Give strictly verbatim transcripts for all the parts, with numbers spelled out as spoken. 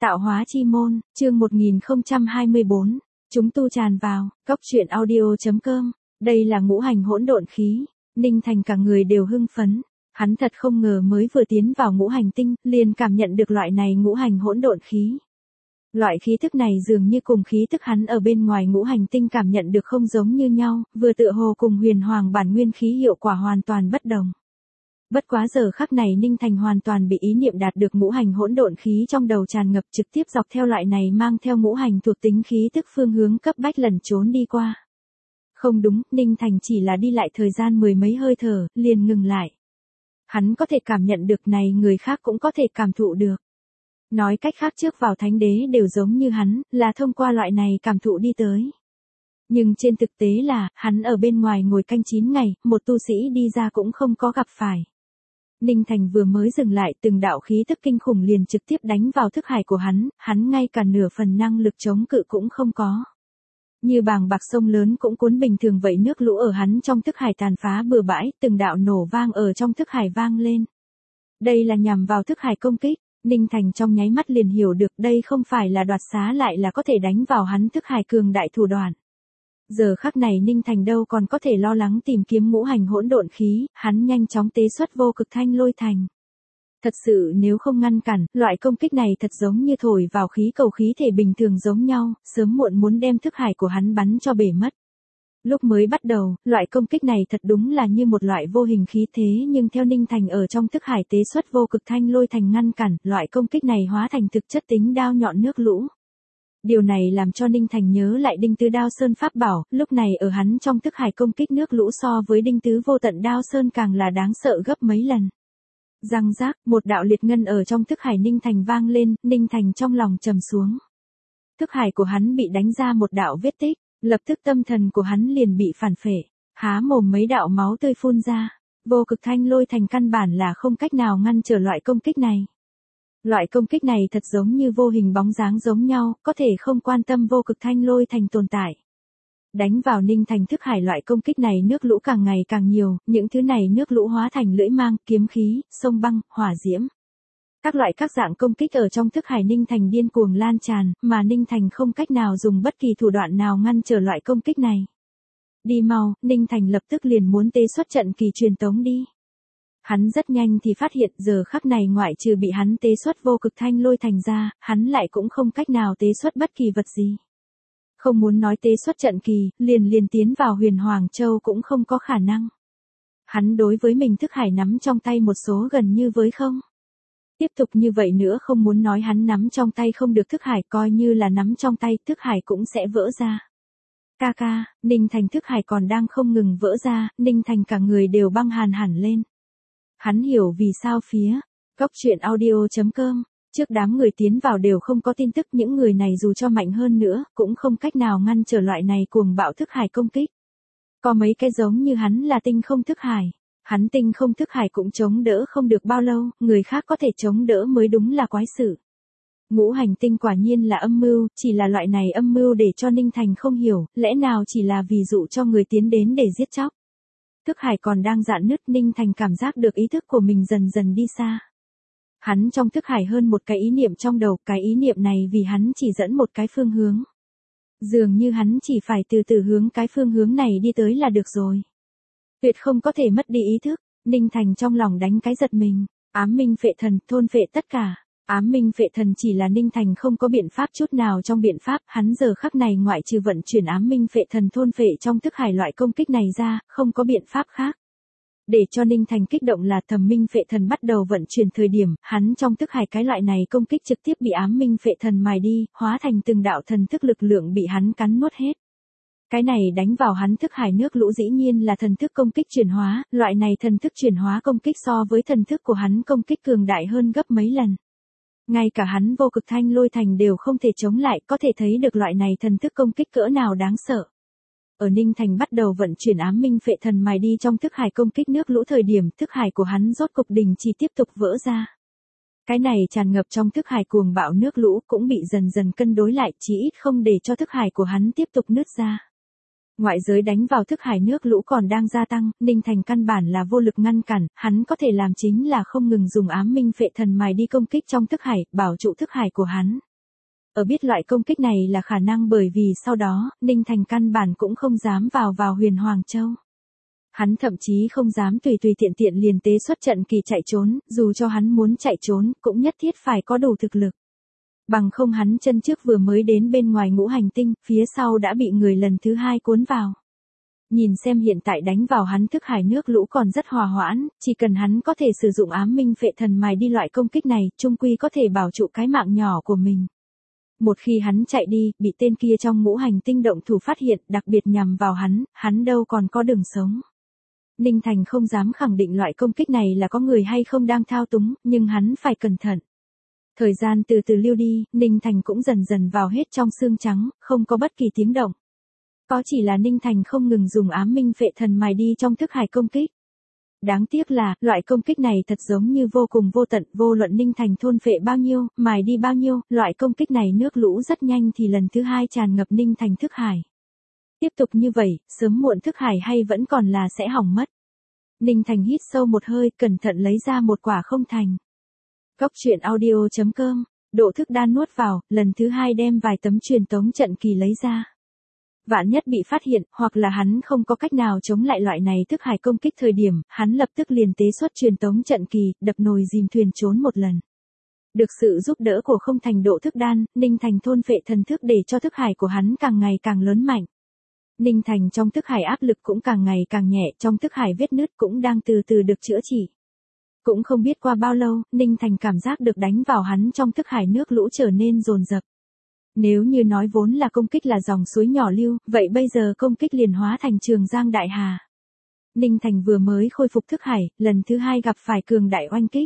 Tạo hóa chi môn, chương một nghìn không trăm hai mươi bốn. Chúng tu tràn vào, cốc truyện audio chấm com. Đây là ngũ hành hỗn độn khí. Ninh Thành cả người đều hưng phấn. Hắn thật không ngờ mới vừa tiến vào ngũ hành tinh, liền cảm nhận được loại này ngũ hành hỗn độn khí. Loại khí thức này dường như cùng khí thức hắn ở bên ngoài ngũ hành tinh cảm nhận được không giống như nhau, vừa tựa hồ cùng huyền hoàng bản nguyên khí hiệu quả hoàn toàn bất đồng. Bất quá giờ khắc này Ninh Thành hoàn toàn bị ý niệm đạt được ngũ hành hỗn độn khí trong đầu tràn ngập, trực tiếp dọc theo loại này mang theo ngũ hành thuộc tính khí tức phương hướng cấp bách lẩn trốn đi qua. Không đúng, Ninh Thành chỉ là đi lại thời gian mười mấy hơi thở, liền ngừng lại. Hắn có thể cảm nhận được này, người khác cũng có thể cảm thụ được. Nói cách khác, trước vào thánh đế đều giống như hắn, là thông qua loại này cảm thụ đi tới. Nhưng trên thực tế là, hắn ở bên ngoài ngồi canh chín ngày, một tu sĩ đi ra cũng không có gặp phải. Ninh Thành vừa mới dừng lại, từng đạo khí tức kinh khủng liền trực tiếp đánh vào thức hải của hắn, hắn ngay cả nửa phần năng lực chống cự cũng không có. Như bàng bạc sông lớn cũng cuốn bình thường vậy, nước lũ ở hắn trong thức hải tàn phá bừa bãi, từng đạo nổ vang ở trong thức hải vang lên. Đây là nhằm vào thức hải công kích. Ninh Thành trong nháy mắt liền hiểu được đây không phải là đoạt xá, lại là có thể đánh vào hắn thức hải cường đại thủ đoạn. Giờ khắc này Ninh Thành đâu còn có thể lo lắng tìm kiếm ngũ hành hỗn độn khí, hắn nhanh chóng tế xuất vô cực thanh lôi thành. Thật sự nếu không ngăn cản, loại công kích này thật giống như thổi vào khí cầu khí thể bình thường giống nhau, sớm muộn muốn đem thức hải của hắn bắn cho bể mất. Lúc mới bắt đầu, loại công kích này thật đúng là như một loại vô hình khí thế, nhưng theo Ninh Thành ở trong thức hải tế xuất vô cực thanh lôi thành ngăn cản, loại công kích này hóa thành thực chất tính đao nhọn nước lũ. Điều này làm cho Ninh Thành nhớ lại Đinh Tứ Đao Sơn pháp bảo, lúc này ở hắn trong thức hải công kích nước lũ so với Đinh Tứ Vô Tận Đao Sơn càng là đáng sợ gấp mấy lần. Răng rác, một đạo liệt ngân ở trong thức hải Ninh Thành vang lên, Ninh Thành trong lòng trầm xuống. Thức hải của hắn bị đánh ra một đạo vết tích, lập tức tâm thần của hắn liền bị phản phệ, há mồm mấy đạo máu tươi phun ra. Vô cực thanh lôi thành căn bản là không cách nào ngăn trở loại công kích này. Loại công kích này thật giống như vô hình bóng dáng giống nhau, có thể không quan tâm vô cực thanh lôi thành tồn tại. Đánh vào Ninh Thành thức hải, loại công kích này nước lũ càng ngày càng nhiều, những thứ này nước lũ hóa thành lưỡi mang, kiếm khí, sông băng, hỏa diễm. Các loại các dạng công kích ở trong thức hải Ninh Thành điên cuồng lan tràn, mà Ninh Thành không cách nào dùng bất kỳ thủ đoạn nào ngăn trở loại công kích này. Đi mau, Ninh Thành lập tức liền muốn tế xuất trận kỳ truyền tống đi. Hắn rất nhanh thì phát hiện giờ khắc này ngoại trừ bị hắn tế xuất vô cực thanh lôi thành ra, hắn lại cũng không cách nào tế xuất bất kỳ vật gì. Không muốn nói tế xuất trận kỳ, liền liền tiến vào huyền Hoàng Châu cũng không có khả năng. Hắn đối với mình thức hải nắm trong tay một số gần như với không. Tiếp tục như vậy nữa, không muốn nói hắn nắm trong tay không được thức hải, coi như là nắm trong tay, thức hải cũng sẽ vỡ ra. Ca ca, Ninh Thành thức hải còn đang không ngừng vỡ ra, Ninh Thành cả người đều băng hàn hẳn lên. Hắn hiểu vì sao phía cốc truyện audio chấm com, trước đám người tiến vào đều không có tin tức, những người này dù cho mạnh hơn nữa, cũng không cách nào ngăn trở loại này cuồng bạo thức hải công kích. Có mấy cái giống như hắn là tinh không thức hải. Hắn tinh không thức hải cũng chống đỡ không được bao lâu, người khác có thể chống đỡ mới đúng là quái sự. Ngũ hành tinh quả nhiên là âm mưu, chỉ là loại này âm mưu để cho Ninh Thành không hiểu, lẽ nào chỉ là ví dụ cho người tiến đến để giết chóc. Thức hải còn đang rạn nứt, Ninh Thành cảm giác được ý thức của mình dần dần đi xa. Hắn trong thức hải hơn một cái ý niệm trong đầu, cái ý niệm này vì hắn chỉ dẫn một cái phương hướng. Dường như hắn chỉ phải từ từ hướng cái phương hướng này đi tới là được rồi. Tuyệt không có thể mất đi ý thức. Ninh Thành trong lòng đánh cái giật mình. Ám minh phệ thần, thôn phệ tất cả. Ám minh phệ thần chỉ là Ninh Thành không có biện pháp chút nào trong biện pháp, hắn giờ khắc này ngoại trừ vận chuyển ám minh phệ thần thôn phệ trong thức hải loại công kích này ra, không có biện pháp khác. Để cho Ninh Thành kích động là thầm minh phệ thần bắt đầu vận chuyển thời điểm, hắn trong thức hải cái loại này công kích trực tiếp bị ám minh phệ thần mài đi, hóa thành từng đạo thần thức lực lượng bị hắn cắn nuốt hết. Cái này đánh vào hắn thức hải nước lũ dĩ nhiên là thần thức công kích chuyển hóa, loại này thần thức chuyển hóa công kích so với thần thức của hắn công kích cường đại hơn gấp mấy lần. Ngay cả hắn vô cực thanh lôi thành đều không thể chống lại, có thể thấy được loại này thần thức công kích cỡ nào đáng sợ. Ở Ninh Thành bắt đầu vận chuyển ám minh phệ thần mài đi trong thức hải công kích nước lũ thời điểm, thức hải của hắn rốt cục đình chỉ tiếp tục vỡ ra. Cái này tràn ngập trong thức hải cuồng bạo nước lũ cũng bị dần dần cân đối lại, chí ít không để cho thức hải của hắn tiếp tục nứt ra. Ngoại giới đánh vào thức hải nước lũ còn đang gia tăng, Ninh Thành căn bản là vô lực ngăn cản, hắn có thể làm chính là không ngừng dùng ám minh phệ thần mài đi công kích trong thức hải, bảo trụ thức hải của hắn. Ở biết loại công kích này là khả năng bởi vì sau đó, Ninh Thành căn bản cũng không dám vào vào Huyền Hoàng Châu. Hắn thậm chí không dám tùy tùy tiện tiện liền tế xuất trận kỳ chạy trốn, dù cho hắn muốn chạy trốn, cũng nhất thiết phải có đủ thực lực. Bằng không hắn chân trước vừa mới đến bên ngoài ngũ hành tinh, phía sau đã bị người lần thứ hai cuốn vào. Nhìn xem hiện tại đánh vào hắn thức hải nước lũ còn rất hòa hoãn, chỉ cần hắn có thể sử dụng ám minh phệ thần mài đi loại công kích này, chung quy có thể bảo trụ cái mạng nhỏ của mình. Một khi hắn chạy đi, bị tên kia trong ngũ hành tinh động thủ phát hiện, đặc biệt nhằm vào hắn, hắn đâu còn có đường sống. Ninh Thành không dám khẳng định loại công kích này là có người hay không đang thao túng, nhưng hắn phải cẩn thận. Thời gian từ từ lưu đi, Ninh Thành cũng dần dần vào hết trong xương trắng, không có bất kỳ tiếng động. Có chỉ là Ninh Thành không ngừng dùng ám minh phệ thần mài đi trong thức hải công kích. Đáng tiếc là, loại công kích này thật giống như vô cùng vô tận, vô luận Ninh Thành thôn phệ bao nhiêu, mài đi bao nhiêu, loại công kích này nước lũ rất nhanh thì lần thứ hai tràn ngập Ninh Thành thức hải. Tiếp tục như vậy, sớm muộn thức hải hay vẫn còn là sẽ hỏng mất. Ninh Thành hít sâu một hơi, cẩn thận lấy ra một quả không thành. Góc truyện audio chấm com, độ thức đan nuốt vào, lần thứ hai đem vài tấm truyền tống trận kỳ lấy ra. Vạn nhất bị phát hiện, hoặc là hắn không có cách nào chống lại loại này thức hải công kích thời điểm, hắn lập tức liền tế xuất truyền tống trận kỳ, đập nồi dìm thuyền trốn một lần. Được sự giúp đỡ của không thành độ thức đan, Ninh Thành thôn phệ thần thức để cho thức hải của hắn càng ngày càng lớn mạnh. Ninh Thành trong thức hải áp lực cũng càng ngày càng nhẹ, trong thức hải vết nứt cũng đang từ từ được chữa trị. Cũng không biết qua bao lâu, Ninh Thành cảm giác được đánh vào hắn trong thức hải nước lũ trở nên dồn dập. Nếu như nói vốn là công kích là dòng suối nhỏ lưu, vậy bây giờ công kích liền hóa thành Trường Giang Đại Hà. Ninh Thành vừa mới khôi phục thức hải, lần thứ hai gặp phải cường đại oanh kích.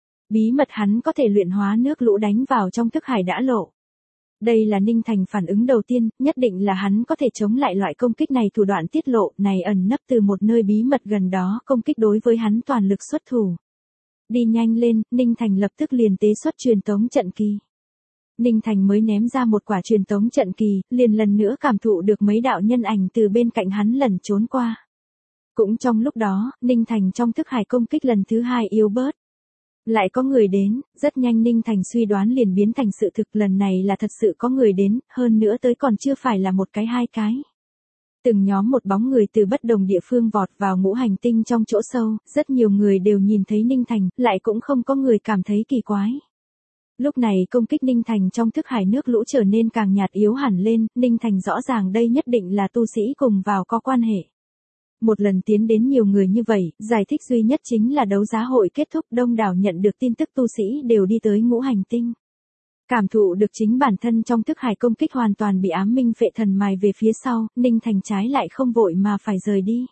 Bí mật hắn có thể luyện hóa nước lũ đánh vào trong thức hải đã lộ. Đây là Ninh Thành phản ứng đầu tiên, nhất định là hắn có thể chống lại loại công kích này, thủ đoạn tiết lộ này ẩn nấp từ một nơi bí mật gần đó, công kích đối với hắn toàn lực xuất thủ. Đi nhanh lên, Ninh Thành lập tức liền tế xuất truyền tống trận kỳ. Ninh Thành mới ném ra một quả truyền tống trận kỳ, liền lần nữa cảm thụ được mấy đạo nhân ảnh từ bên cạnh hắn lẩn trốn qua. Cũng trong lúc đó, Ninh Thành trong thức hải công kích lần thứ hai yếu bớt. Lại có người đến, rất nhanh Ninh Thành suy đoán liền biến thành sự thực, lần này là thật sự có người đến, hơn nữa tới còn chưa phải là một cái hai cái. Từng nhóm một bóng người từ bất đồng địa phương vọt vào ngũ hành tinh trong chỗ sâu, rất nhiều người đều nhìn thấy Ninh Thành, lại cũng không có người cảm thấy kỳ quái. Lúc này công kích Ninh Thành trong thức hải nước lũ trở nên càng nhạt yếu hẳn lên, Ninh Thành rõ ràng đây nhất định là tu sĩ cùng vào có quan hệ. Một lần tiến đến nhiều người như vậy, giải thích duy nhất chính là đấu giá hội kết thúc, đông đảo nhận được tin tức tu sĩ đều đi tới ngũ hành tinh. Cảm thụ được chính bản thân trong thức hải công kích hoàn toàn bị ám minh phệ thần mài về phía sau, Ninh Thành trái lại không vội mà phải rời đi.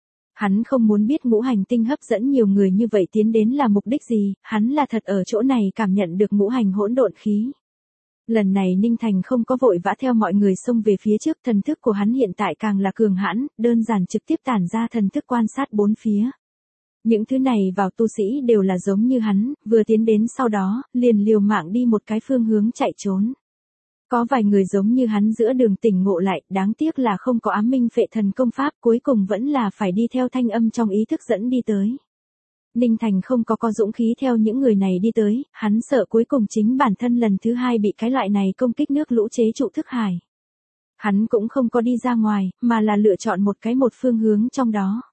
Hắn không muốn biết ngũ hành tinh hấp dẫn nhiều người như vậy tiến đến là mục đích gì, hắn là thật ở chỗ này cảm nhận được ngũ hành hỗn độn khí. Lần này Ninh Thành không có vội vã theo mọi người xông về phía trước, thần thức của hắn hiện tại càng là cường hãn, đơn giản trực tiếp tản ra thần thức quan sát bốn phía. Những thứ này vào tu sĩ đều là giống như hắn, vừa tiến đến sau đó, liền liều mạng đi một cái phương hướng chạy trốn. Có vài người giống như hắn giữa đường tỉnh ngộ lại, đáng tiếc là không có ám minh phệ thần công pháp, cuối cùng vẫn là phải đi theo thanh âm trong ý thức dẫn đi tới. Ninh Thành không có có dũng khí theo những người này đi tới, hắn sợ cuối cùng chính bản thân lần thứ hai bị cái loại này công kích nước lũ chế trụ thức hải. Hắn cũng không có đi ra ngoài, mà là lựa chọn một cái một phương hướng trong đó.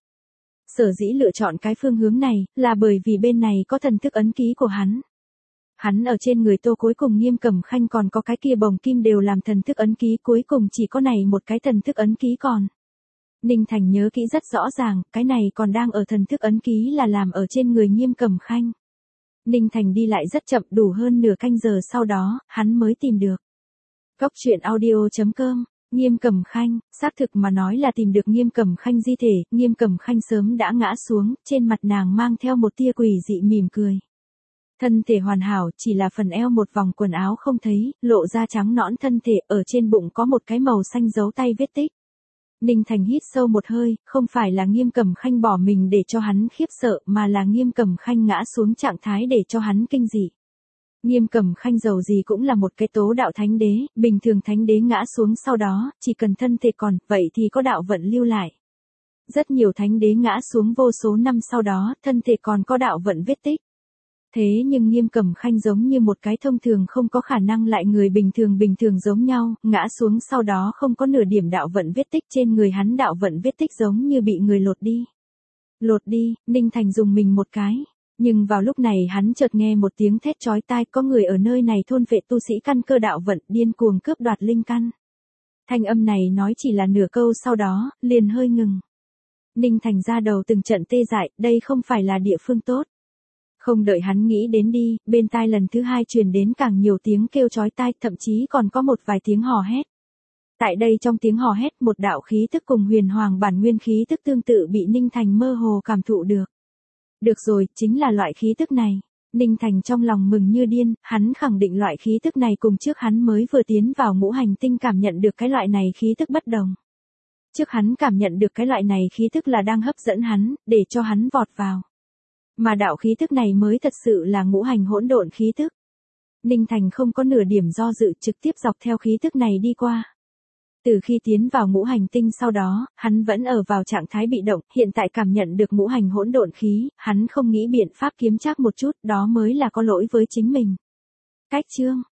Sở dĩ lựa chọn cái phương hướng này, là bởi vì bên này có thần thức ấn ký của hắn. Hắn ở trên người Tô cuối cùng Nghiêm Cẩm Khanh còn có cái kia bồng kim đều làm thần thức ấn ký, cuối cùng chỉ có này một cái thần thức ấn ký còn. Ninh Thành nhớ kỹ rất rõ ràng, cái này còn đang ở thần thức ấn ký là làm ở trên người Nghiêm Cẩm Khanh. Ninh Thành đi lại rất chậm, đủ hơn nửa canh giờ sau đó, hắn mới tìm được. Góc truyện audio chấm com, Nghiêm Cẩm Khanh, xác thực mà nói là tìm được Nghiêm Cẩm Khanh di thể, Nghiêm Cẩm Khanh sớm đã ngã xuống, trên mặt nàng mang theo một tia quỷ dị mỉm cười. Thân thể hoàn hảo, chỉ là phần eo một vòng quần áo không thấy, lộ ra trắng nõn thân thể, ở trên bụng có một cái màu xanh dấu tay vết tích. Ninh Thành hít sâu một hơi, không phải là Nghiêm Cẩm Khanh bỏ mình để cho hắn khiếp sợ, mà là Nghiêm Cẩm Khanh ngã xuống trạng thái để cho hắn kinh dị. Nghiêm Cẩm Khanh dầu gì cũng là một cái tố đạo thánh đế, bình thường thánh đế ngã xuống sau đó, chỉ cần thân thể còn, vậy thì có đạo vận lưu lại. Rất nhiều thánh đế ngã xuống vô số năm sau đó, thân thể còn có đạo vận vết tích. Thế nhưng Nghiêm Cẩm Khanh giống như một cái thông thường không có khả năng lại người bình thường bình thường giống nhau, ngã xuống sau đó không có nửa điểm đạo vận vết tích trên người hắn, đạo vận vết tích giống như bị người lột đi. Lột đi, Ninh Thành dùng mình một cái. Nhưng vào lúc này hắn chợt nghe một tiếng thét chói tai, có người ở nơi này thôn phệ tu sĩ căn cơ đạo vận, điên cuồng cướp đoạt linh căn. Thanh âm này nói chỉ là nửa câu, sau đó, liền hơi ngừng. Ninh Thành ra đầu từng trận tê dại, đây không phải là địa phương tốt. Không đợi hắn nghĩ đến đi, bên tai lần thứ hai truyền đến càng nhiều tiếng kêu chói tai, thậm chí còn có một vài tiếng hò hét. Tại đây trong tiếng hò hét, một đạo khí tức cùng huyền hoàng bản nguyên khí tức tương tự bị Ninh Thành mơ hồ cảm thụ được. Được rồi, chính là loại khí tức này. Ninh Thành trong lòng mừng như điên, hắn khẳng định loại khí tức này cùng trước hắn mới vừa tiến vào ngũ hành tinh cảm nhận được cái loại này khí tức bất đồng. Trước hắn cảm nhận được cái loại này khí tức là đang hấp dẫn hắn, để cho hắn vọt vào. Mà đạo khí tức này mới thật sự là ngũ hành hỗn độn khí tức. Ninh Thành không có nửa điểm do dự, trực tiếp dọc theo khí tức này đi qua. Từ khi tiến vào ngũ hành tinh sau đó, hắn vẫn ở vào trạng thái bị động, hiện tại cảm nhận được ngũ hành hỗn độn khí, hắn không nghĩ biện pháp kiếm trác một chút, đó mới là có lỗi với chính mình. Cách chương